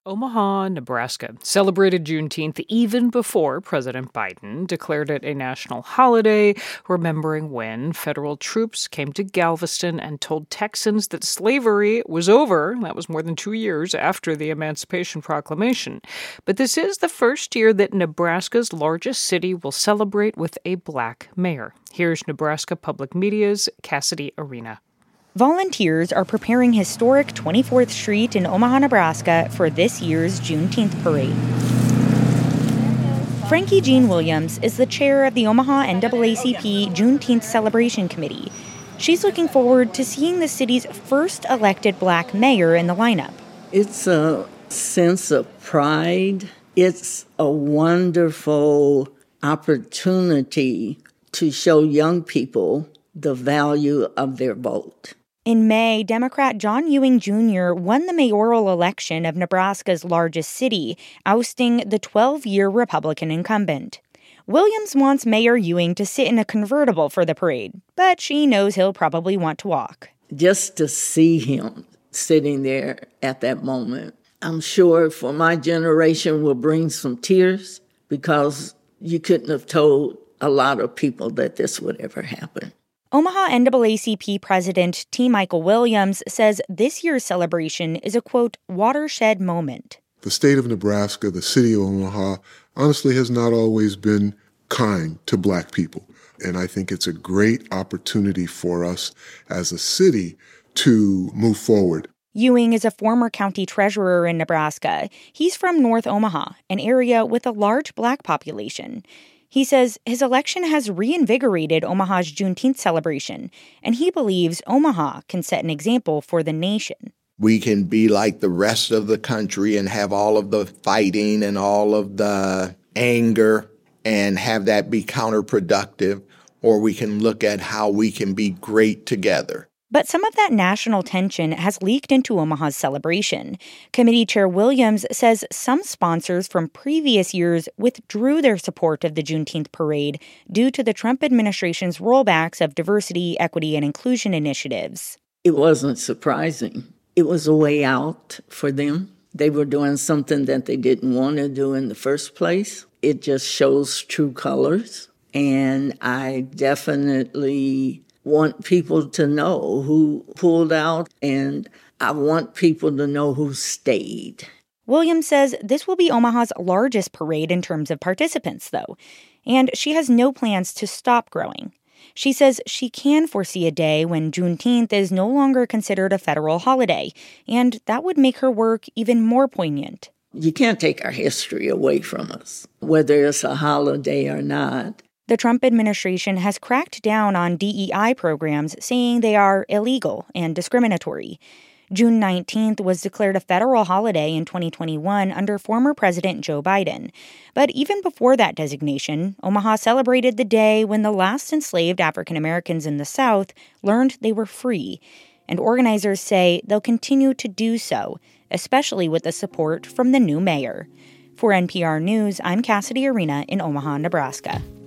Omaha, Nebraska celebrated Juneteenth even before President Biden declared it a national holiday, remembering when federal troops came to Galveston and told Texans that slavery was over. That was more than 2 years after the Emancipation Proclamation. But this is the first year that Nebraska's largest city will celebrate with a black mayor. Here's Nebraska Public Media's Cassidy Arena. Volunteers are preparing historic 24th Street in Omaha, Nebraska for this year's Juneteenth parade. Frankie Jean Williams is the chair of the Omaha NAACP Juneteenth Celebration Committee. She's looking forward to seeing the city's first elected black mayor in the lineup. It's a sense of pride. It's a wonderful opportunity to show young people the value of their vote. In May, Democrat John Ewing Jr. won the mayoral election of Nebraska's largest city, ousting the 12-year Republican incumbent. Williams wants Mayor Ewing to sit in a convertible for the parade, but she knows he'll probably want to walk. Just to see him sitting there at that moment, I'm sure for my generation will bring some tears because you couldn't have told a lot of people that this would ever happen. Omaha NAACP President T. Michael Williams says this year's celebration is a, quote, watershed moment. The state of Nebraska, the city of Omaha, honestly has not always been kind to black people. And I think it's a great opportunity for us as a city to move forward. Ewing is a former county treasurer in Nebraska. He's from North Omaha, an area with a large black population. He says his election has reinvigorated Omaha's Juneteenth celebration, and he believes Omaha can set an example for the nation. We can be like the rest of the country and have all of the fighting and all of the anger and have that be counterproductive, or we can look at how we can be great together. But some of that national tension has leaked into Omaha's celebration. Committee Chair Williams says some sponsors from previous years withdrew their support of the Juneteenth parade due to the Trump administration's rollbacks of diversity, equity, and inclusion initiatives. It wasn't surprising. It was a way out for them. They were doing something that they didn't want to do in the first place. It just shows true colors. And I definitely want people to know who pulled out, and I want people to know who stayed. Williams says this will be Omaha's largest parade in terms of participants, though, and she has no plans to stop growing. She says she can foresee a day when Juneteenth is no longer considered a federal holiday, and that would make her work even more poignant. You can't take our history away from us, whether it's a holiday or not. The Trump administration has cracked down on DEI programs, saying they are illegal and discriminatory. June 19th was declared a federal holiday in 2021 under former President Joe Biden. But even before that designation, Omaha celebrated the day when the last enslaved African Americans in the South learned they were free. And organizers say they'll continue to do so, especially with the support from the new mayor. For NPR News, I'm Cassidy Arena in Omaha, Nebraska.